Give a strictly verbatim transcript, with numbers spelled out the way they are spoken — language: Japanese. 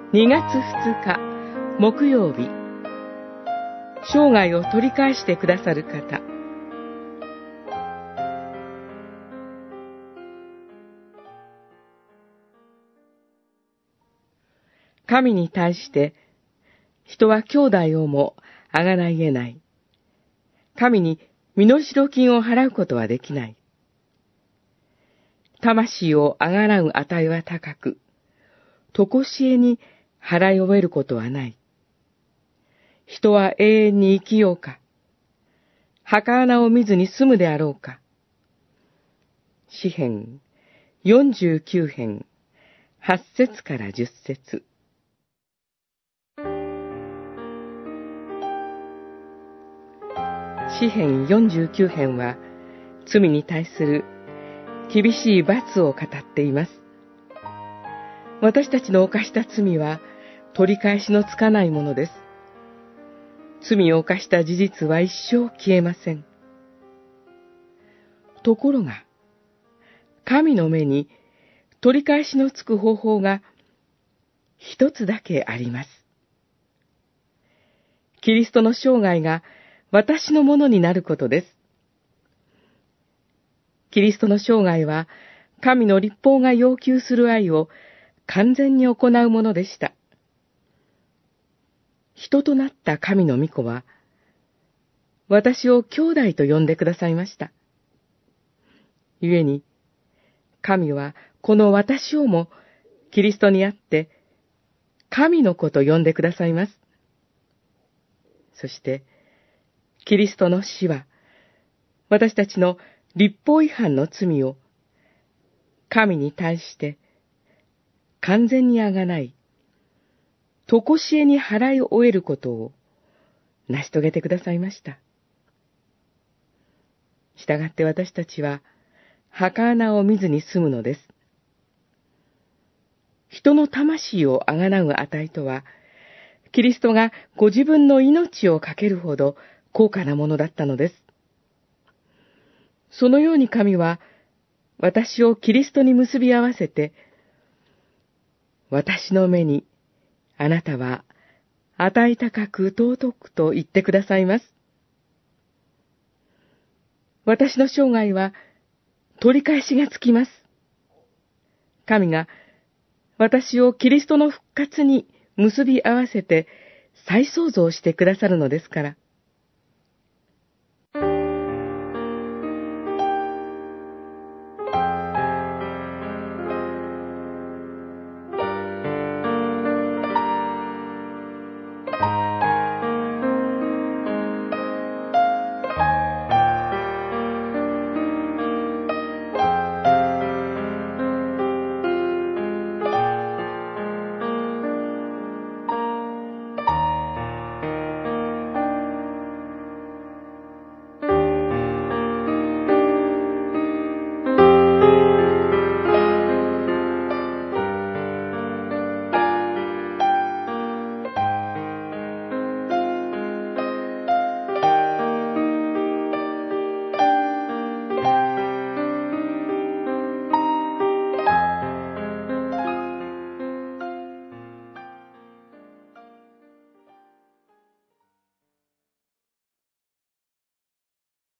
にがつふつか木曜日、生涯を取り返してくださる方。神に対して人は兄弟をもあがないえない。神に身代金を払うことはできない。魂をあがらう値は高く、とこしえに払い終えることはない。人は永遠に生きようか、墓穴を見ずに済むであろうか。詩編よんじゅうきゅう編はち節からじゅっ節。詩編よんじゅうきゅう編は罪に対する厳しい罰を語っています。私たちの犯した罪は取り返しのつかないものです。罪を犯した事実は一生消えません。ところが、神の目に取り返しのつく方法が一つだけあります。キリストの生涯が私のものになることです。キリストの生涯は神の律法が要求する愛を完全に行うものでした。人となった神の御子は、私を兄弟と呼んでくださいました。故に、神はこの私をもキリストにあって、神の子と呼んでくださいます。そして、キリストの死は、私たちの律法違反の罪を、神に対して、完全にあがない、とこしえに払い終えることを成し遂げてくださいました。したがって私たちは墓穴を見ずに済むのです。人の魂をあがなう値とは、キリストがご自分の命をかけるほど高価なものだったのです。そのように神は私をキリストに結び合わせて、私の目にあなたは値高く尊くと言ってくださいます。私の生涯は取り返しがつきます。神が私をキリストの復活に結び合わせて再創造してくださるのですから。